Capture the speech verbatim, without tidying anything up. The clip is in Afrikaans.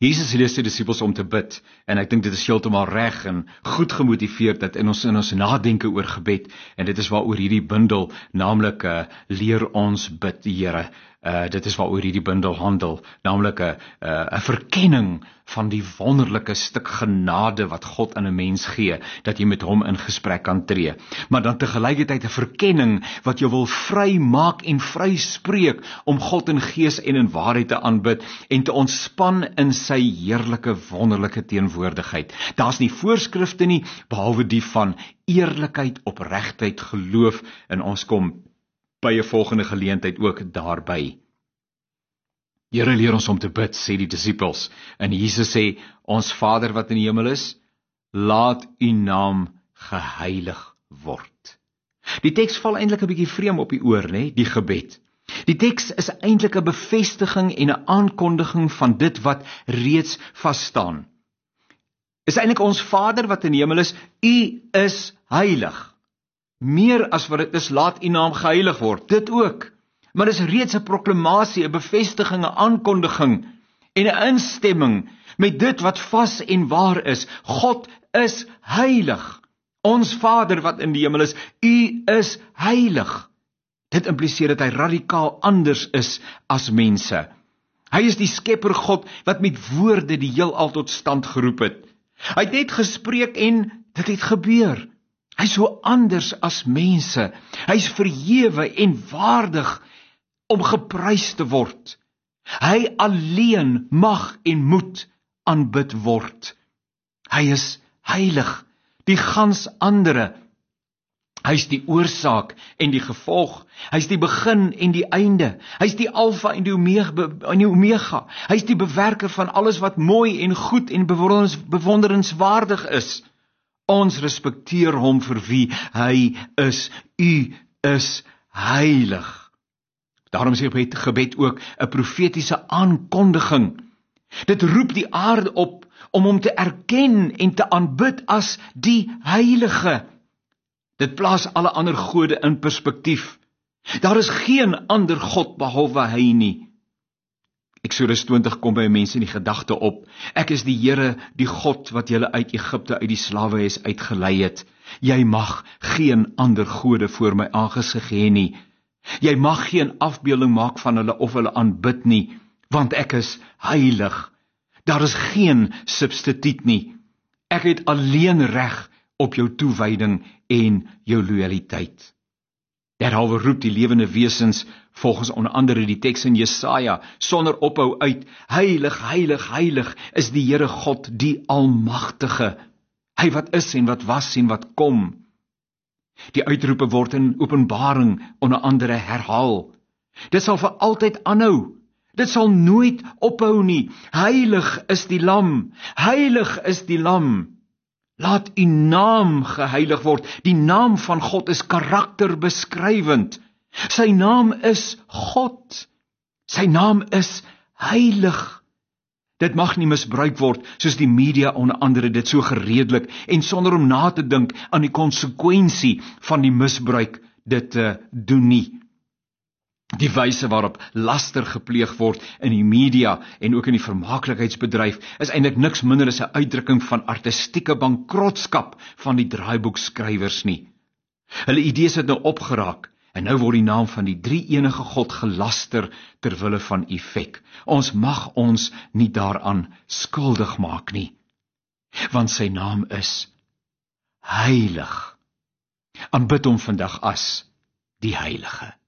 Jesus leer sy disippels om te bid, en ek dink dit is heeltemal reg en goed gemotiveerd dat in ons in ons nadenke oor gebed, en dit is waaroor hierdie bundel, naamlik uh, leer ons bid, Here. Uh, dit is waaroor hierdie bundel handel, naamlik 'n uh, 'n verkenning van die wonderlike stuk genade wat God aan 'n mens gee, dat jy met hom in gesprek kan tree. Maar dan tegelijkertyd 'n verkenning wat jou wil vry maak en vry spreek om God in gees en in waarheid te aanbid en te ontspan in sy heerlike wonderlike teenwoordigheid. Daar's nie voorskrifte nie, behalwe die van eerlikheid, opregtheid, geloof, en ons kom by 'n volgende geleentheid ook daarby. Here, leer ons om te bid, sê die disippels. En Jesus sê, ons Vader wat in die hemel is, laat u naam geheilig word. Die teks val eintlik 'n bietjie vreemd op die oor, né? Die gebed. Die teks is eintlik 'n bevestiging en 'n aankondiging van dit wat reeds vasstaan. Is eintlik ons Vader wat in die hemel is, u is heilig. Meer as wat dit is, laat u naam geheilig word, dit ook. Maar dit is reeds 'n proklamasie, 'n bevestiging, 'n aankondiging en 'n instemming met dit wat vas en waar is. God is heilig. Ons Vader wat in die hemel is, u is heilig. Dit impliseer dat hy radikaal anders is as mense. Hy is die skepper God wat met woorde die heelal tot stand geroep het. Hy het net gespreek en dit het gebeur. Hy is so anders as mense. Hy is verhewe en waardig om geprys te word. Hy alleen mag en moet aanbid word. Hy is heilig, die gans andere. Hy is die oorsaak en die gevolg. Hy is die begin en die einde. Hy is die alfa en die omega. Hy is die bewerker van alles wat mooi en goed en bewonderenswaardig is. Ons respekteer hom vir wie hy is. U is heilig. Daarom sê het gebed ook 'n profetiese aankondiging. Dit roep die aarde op om hom te erken en te aanbid as die heilige. Dit plaas alle ander gode in perspektief. Daar is geen ander God behalwe hy nie. Eksodus twintig kom by mense in die gedagte op. Ek is die Here, die God wat julle uit Egipte uit die slawehuis uitgelei het. Jy mag geen ander gode voor my aangesig hê nie. Jy mag geen afbeelding maak van hulle of hulle aanbid nie, want ek is heilig. Daar is geen substituut nie. Ek het alleen reg op jou toewyding en jou loyaliteit. Derhalwe roep die lewende wesens, volgens onder andere die teks in Jesaja, sonder ophou uit, heilig, heilig, heilig is die Here God, die Almagtige. Hy wat is en wat was en wat kom. Die uitroepe word in Openbaring onder andere herhaal. Dit sal vir altyd aanhou. Dit sal nooit ophou nie. Heilig is die Lam. Heilig is die Lam. Laat u naam geheilig word. Die naam van God is karakterbeskrywend. Sy naam is God. Sy naam is heilig. Dit mag nie misbruik word, soos die media onder andere dit so geredelik, en sonder om na te dink aan die konsekwensie van die misbruik dit te doen nie. Die wyse waarop laster gepleeg word in die media en ook in die vermaaklikheidsbedryf is eintlik niks minder as 'n uitdrukking van artistieke bankrotskap van die draaiboekskrywers nie. Hulle idees het nou opgeraak en nou word die naam van die drie enige God gelaster ter wille van effek. Ons mag ons nie daaraan skuldig maak nie, want sy naam is heilig. Aanbid hom vandag as die Heilige.